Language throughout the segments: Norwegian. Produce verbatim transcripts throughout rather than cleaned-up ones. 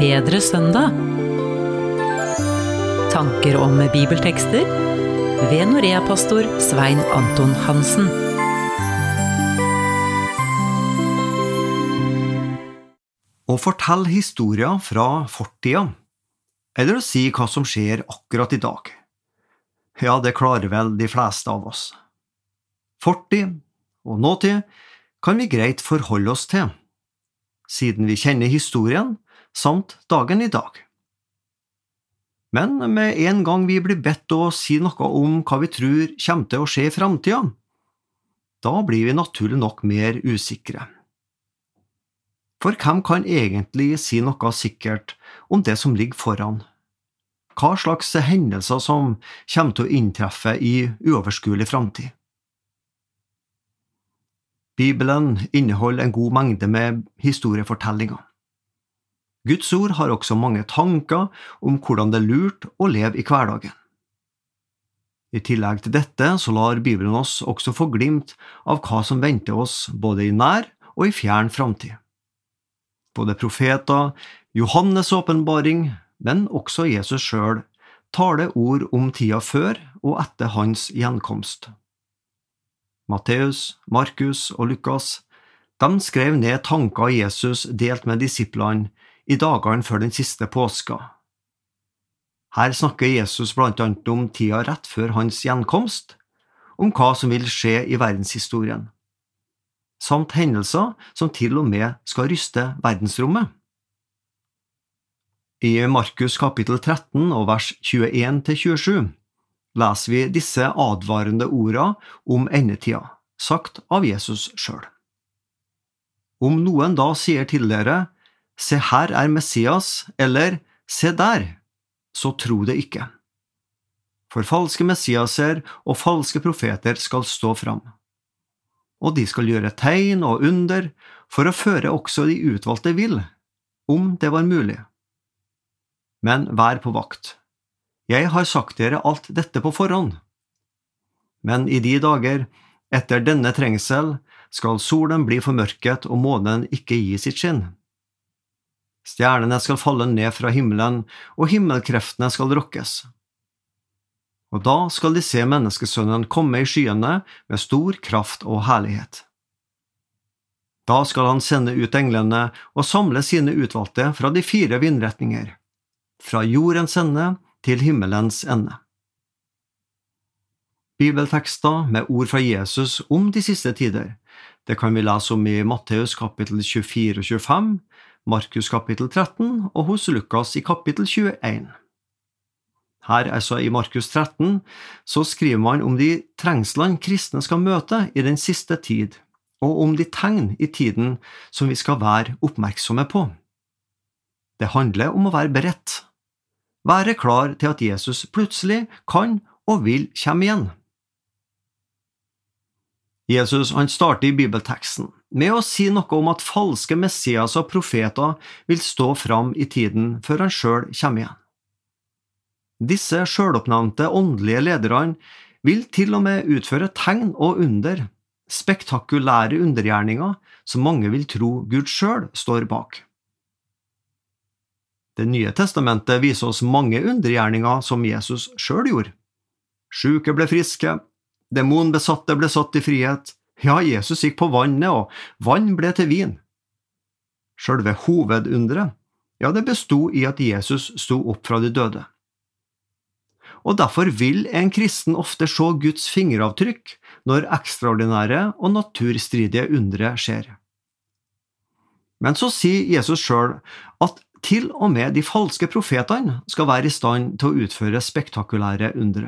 bedre søndag. Tanker om bibeltekster ved Norea-pastor Svein Anton Hansen. Å fortelle historier fra fortida, eller å si hva som skjer akkurat i dag. Ja, det klarer vel de fleste av oss. Fortid og nåtid kan vi greit forholde oss til, siden vi kjenner historien samt dagen i dag. Men med en gang vi blir bedt å si noe om hva vi tror kommer til å skje i fremtiden, da blir vi naturlig nok mer usikre. For hvem kan egentlig si noe sikkert om det som ligger foran? Hva slags hendelser som kommer til å inntreffe i uoverskuelig fremtid? Bibelen inneholder en god mengde med historiefortellinger. Guds ord har også mange tanker om hvordan det er lurt å leve i hverdagen. I tillegg til dette så lar Bibelen oss også få glimt av hva som venter oss både i nær og i fjern fremtid. Både profeter, Johannes' åpenbaring, men også Jesus selv taler ord om tida før og etter hans gjenkomst. Matteus, Markus og Lukas, de skrev ned tanker Jesus delt med disiplene i dagene før den siste påska. Her snakker Jesus blant annet om tida rett før hans gjenkomst, om hva som vil skje i verdenshistorien, samt hendelser som til og med skal ryste verdensrommet. I Markus kapittel tretten og vers tjueen til tjuesju leser vi disse advarende ordene om endetida, sagt av Jesus selv. Om noen da sier til dere, «Se her er Messias», eller «Se der», så tro det ikke. For falske messiaser og falske profeter skal stå fram. Og de skal gjøre tegn og under for å føre også de utvalgte vill, om det var mulig. Men vær på vakt. Jeg har sagt dere alt dette på forhånd. Men i de dager, etter denne trengsel, skal solen bli formørket og månen ikke gi sitt skinn. Stjernene skal falle ned fra himmelen, og himmelkreftene skal rokkes. Og da skal de se menneskesønnen komme i skyene med stor kraft og herlighet. Da skal han sende ut englene og samle sine utvalgte fra de fire vindretninger, fra jordens ende til himmelens ende. Bibeltekster med ord fra Jesus om de siste tider, det kan vi lese om i Matteus kapittel tjuefire og tjuefem, Markus kapittel tretten og hos Lukas i kapittel tjueen. Her, altså i Markus tretten, så skriver man om de trengslene kristne skal møte i den siste tid, og om de tegn i tiden som vi skal være oppmerksomme på. Det handler om å være beredt. Være klar til at Jesus plutselig kan og vil komme igjen. Jesus han starter i bibelteksten med å si noe om at falske messias og profeter vil stå fram i tiden før han selv kommer igjen. Disse selvoppnevnte åndelige lederne vil til og med utføre tegn og under, spektakulære undergjerninger som mange vil tro Gud selv står bak. Det nye testamentet viser oss mange undergjerninger som Jesus selv gjorde. Syke ble friske, demonbesatte ble satt i frihet, ja, Jesus gikk på vannet, og vann ble til vin. Selve hovedundret, ja, det bestod i at Jesus sto opp fra de døde. Og derfor vil en kristen ofte se Guds fingeravtrykk når ekstraordinære og naturstridige undre skjer. Men så sier Jesus selv at til og med de falske profetene skal være i stand til å utføre spektakulære undre.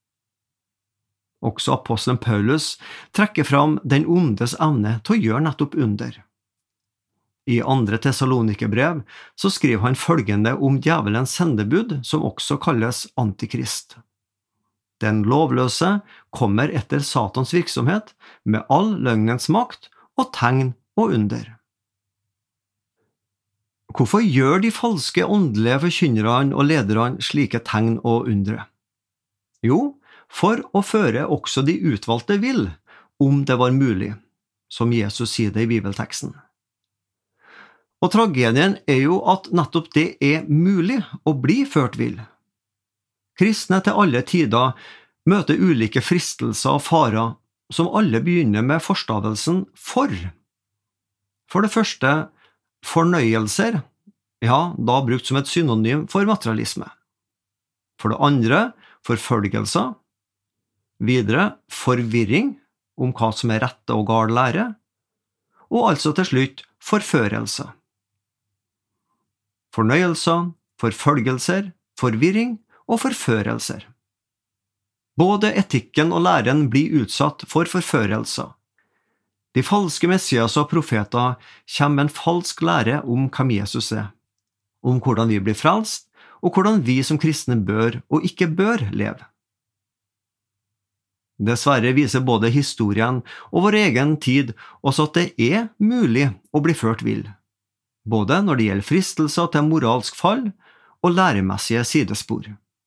Også apostelen Paulus trekker fram den ondes evne til å gjøre nettopp under. I andre Tessalonikerbrev så skriver han følgende om djevelens sendebud, som også kalles antikrist. Den lovløse kommer etter Satans virksomhet med all løgnens makt og tegn og under. Hvorfor gjør de falske åndelige forkynnerne og lederne slike tegn og undre? Jo, for å føre også de utvalgte vill, om det var mulig, som Jesus sier det i bibelteksten. Og tragedien er jo at nettopp det er mulig å bli ført vill. Kristne til alle tider møter ulike fristelser og farer som alle begynner med forstavelsen for. For det første, fornøyelser, ja, da brukt som et synonym for materialisme. For det andre, forfølgelser. Videre, forvirring om hva som er rette og gal lære. Og altså til slutt, forførelse. Fornøyelser, forfølgelser, forvirring og forførelser. Både etikken og læren blir utsatt for forførelser. De falske messias og profeter kommer med en falsk lære om hvem Jesus er, om hvordan vi blir frelst, og hvordan vi som kristne bør og ikke bør leve. Dessverre viser både historien og vår egen tid også at det er mulig å bli ført vill, både når det gjelder fristelser til moralsk fall og læremessige sidespor.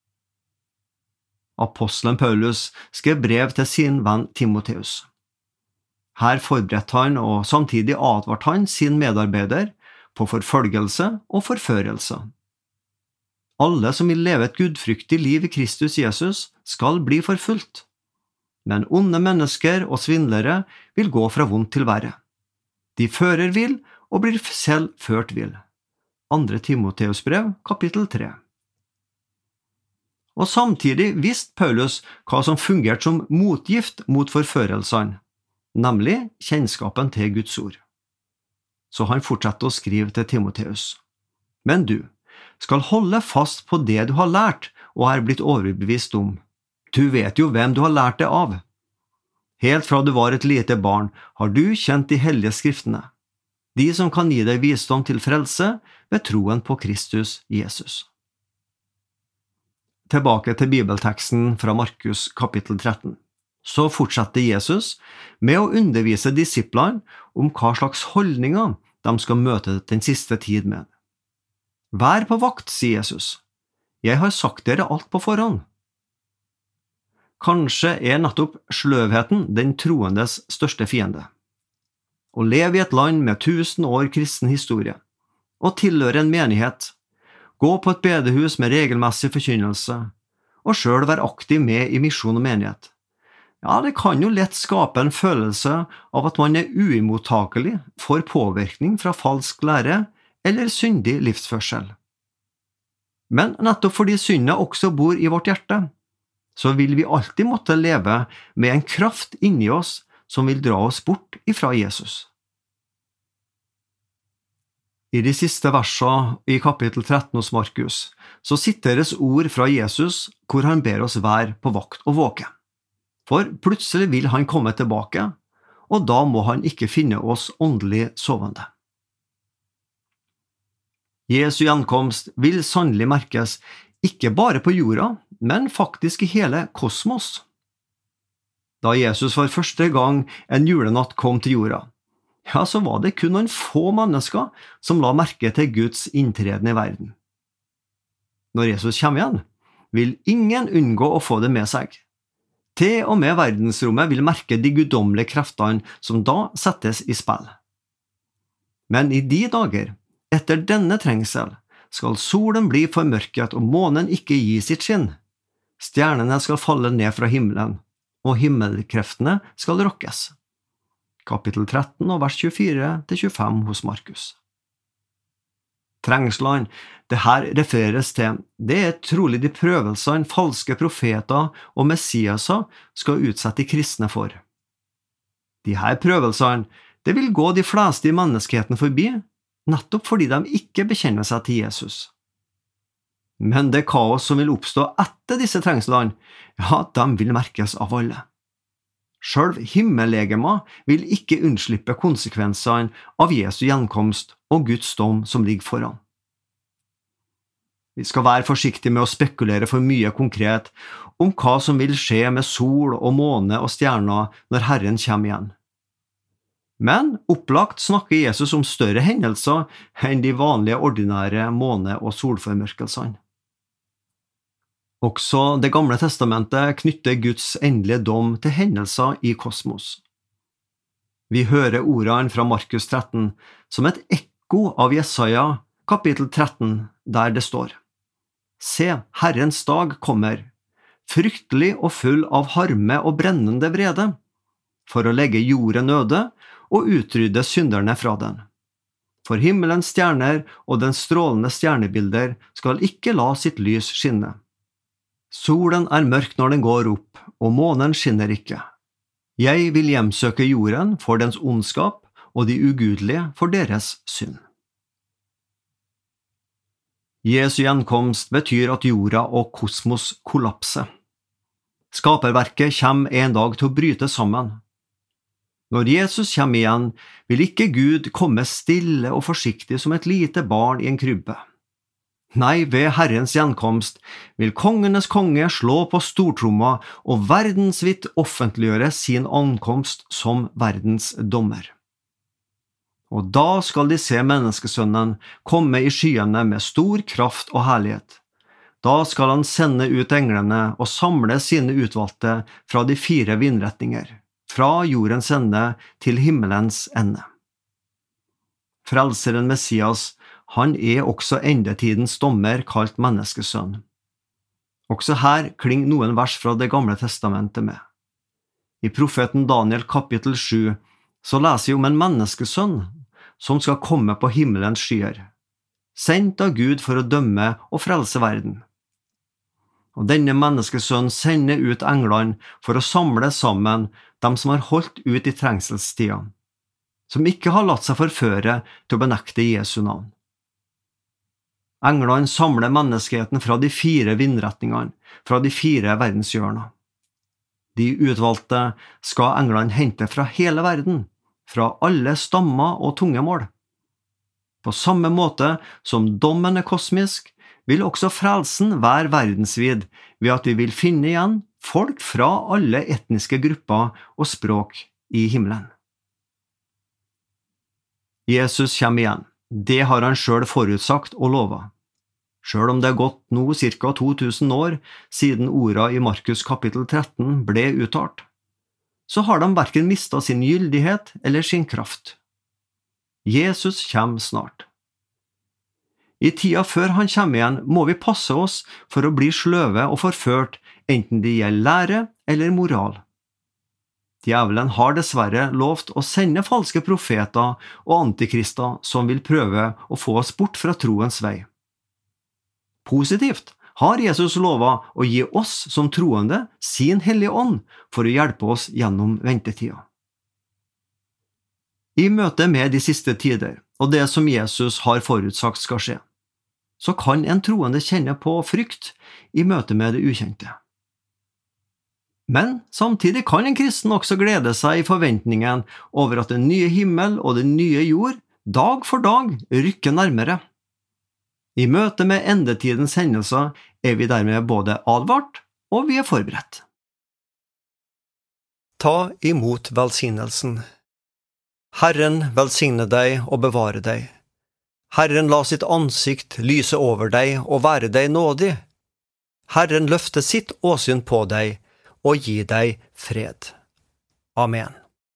Apostelen Paulus skrev brev til sin venn Timotheus. Her forberedte han og samtidig advarte han sin medarbeider på forfølgelse og forførelse. Alle som vil leve et gudfryktig liv i Kristus Jesus skal bli forfulgt, men onde mennesker og svindlere vil gå fra vondt til verre. De fører vill og blir selv ført vill. Andre Timotheus brev, kapittel tre. Og samtidig visste Paulus hva som fungerte som motgift mot forførelsene, nemlig kjennskapen til Guds ord. Så han fortsatte å skrive til Timotheus. Men du skal holde fast på det du har lært og er blitt overbevist om. Du vet jo hvem du har lært det av. Helt fra du var et lite barn har du kjent de hellige skriftene, de som kan gi deg visdom til frelse ved troen på Kristus Jesus. Tilbake til bibelteksten fra Markus kapittel tretten. Så fortsetter Jesus med å undervise disiplene om hva slags holdninger de skal møte den siste tid med. Vær på vakt, sier Jesus. Jeg har sagt dere alt på forhånd. Kanskje er nettopp sløvheten den troendes største fiende. Å leve i et land med tusen år kristen historie, og tilhøre en menighet, gå på et bedehus med regelmessig forkynnelse, og selv være aktiv med i misjon og menighet. Ja, det kan jo lett skape en følelse av at man er uimottakelig for påvirkning fra falsk lære eller syndig livsførsel. Men nettopp fordi synda også bor i vårt hjerte, så vil vi alltid måtte leve med en kraft inni oss som vil dra oss bort ifra Jesus. I de siste versene i kapittel tretten hos Markus, så siteres ord fra Jesus hvor han ber oss være på vakt og våke. For plutselig vil han komme tilbake, og da må han ikke finne oss åndelig sovende. Jesu gjenkomst vil sannelig merkes ikke bare på jorda, men faktisk i hele kosmos. Da Jesus for første gang en julenatt kom til jorda, ja, så var det kun noen få mennesker som la merke til Guds inntreden i verden. Når Jesus kommer igjen, vil ingen unngå å få det med seg. Til og med verdensrommet vil merke de guddommelige kreftene som da settes i spill. Men i de dager, etter denne trengsel, skal solen bli formørket og månen ikke gi sitt skinn. Stjernene skal falle ned fra himmelen, og himmelkreftene skal rokkes. Kapittel tretten og vers tjuefire til tjuefem hos Markus. Trengslene det her refereres til, det er trolig de prøvelsene falske profeter og messiaser skal utsette de kristne for. De her prøvelsene, det vil gå de fleste i menneskeheten forbi, nettopp fordi de ikke bekjenner seg til Jesus. Men det kaos som vil oppstå etter disse trengslene, ja, de vil merkes av alle. Selv himmellegema vil ikke unnslippe konsekvensene av Jesu gjenkomst og Guds dom som ligger foran. Vi skal være forsiktige med å spekulere for mye konkret om hva som vil skje med sol og måne og stjerner når Herren kommer igjen. Men opplagt snakker Jesus om større hendelser enn de vanlige ordinære måne- og solformørkelsene. Også Det gamle testamentet knytter Guds endelige dom til hendelser i kosmos. Vi hører ordene fra Markus tretten som et ekko ekko av Jesaja, kapittel tretten, der det står: Se, Herrens dag kommer, fryktelig og full av harme og brennende vrede, for å legge jorden øde og utrydde synderne fra den. For himmelens stjerner og den strålende stjernebilder skal ikke la sitt lys skinne. Solen er mørk når den går opp, og månen skinner ikke. Jeg vil hjemsøke jorden for dens ondskap, og de ugudelige for deres synd. Jesu gjenkomst betyr at jorda og kosmos kollapser. Skaperverket kommer en dag til å bryte sammen. Når Jesus kommer igjen, vil ikke Gud komme stille og forsiktig som et lite barn i en krybbe. Nei, ved Herrens gjenkomst vil kongenes konge slå på stortromma og verdensvidt offentliggjøre sin ankomst som verdens dommer. Og da skal de se menneskesønnen komme i skyene med stor kraft og herlighet. Da skal han sende ut englene og samle sine utvalgte fra de fire vindretninger, fra jordens ende til himmelens ende. Frelseren Messias, han er også endetidens dommer kalt menneskesønn. Også her klinger noen vers fra det gamle testamentet med. I profeten Daniel kapittel sju så leser vi om en menneskesønn som skal komme på himmelens skyer, sendt av Gud for å dømme og frelse verden. Og denne menneskesønn sender ut englene for å samle sammen dem som har holdt ut i trengselstida, som ikke har latt seg forføre til å benekte Jesu navn. Englene samler menneskeheten fra de fire vindretningene, fra de fire verdenshjørner. De utvalgte skal englene hente fra hele verden, fra alle stammer og tungemål. På samme måte som dommen er kosmisk, vil også frelsen være verdensvid ved at vi vil finne igjen folk fra alle etniske grupper og språk i himmelen. Jesus kommer igjen. Det har han selv forutsagt og lovet. Selv om det er gått nå cirka to tusen år siden ordene i Markus kapittel tretten ble uttalt, så har de hverken mistet sin gyldighet eller sin kraft. Jesus kommer snart. I tida før han kommer igjen må vi passe oss for å bli sløve og forført, enten det gjelder lære eller moral. Djevelen har dessverre lovt å sende falske profeter og antikrister som vil prøve å få oss bort fra troens vei. Positivt har Jesus lovet å gi oss som troende sin hellige ånd for å hjelpe oss gjennom ventetida. I møte med de siste tider og det som Jesus har forutsagt skal skje, så kan en troende kjenne på frykt i møte med det ukjente. Men samtidig kan en kristen også glede seg i forventningen over at den nye himmel og den nye jord dag for dag rykker nærmere. I møte med endetidens hendelser er vi dermed både advart og vi er forberedt. Ta imot velsignelsen. Herren velsigne deg og bevare deg. Herren la sitt ansikt lyse over deg og være deg nådig. Herren løfte sitt åsyn på deg og gi deg fred. Amen.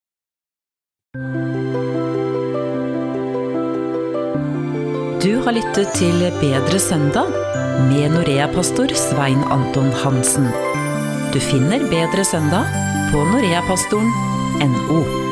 Du har lyttet til Bedre søndag med Norea-pastor Svein Anton Hansen. Du finner Bedre søndag på noreapastoren punktum no.